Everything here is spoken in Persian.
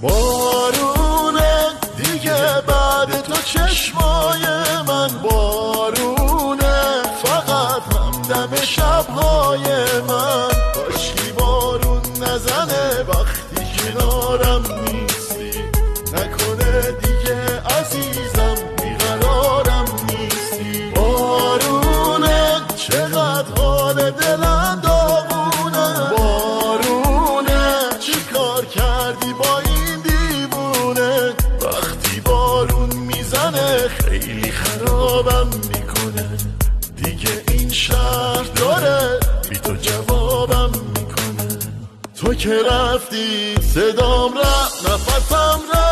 بارونه دیگه بعد تو چشمای من، بارونه فقط همدم شبهای من. کاشکی بارون نزنه وقتی کنارم نیستی، نکنه دیگه عزیزم بیقرارم نیستی. بارونه چقدر حال دلم داغونه، بارونه چی کار کردی با این دیوونه؟ وقتی بارون میزنه خیلی خرابم میکنه، دیگه این شهر داره بی تو جوابم میکنه. تو که رفتی صدام رفت نفسم رفت،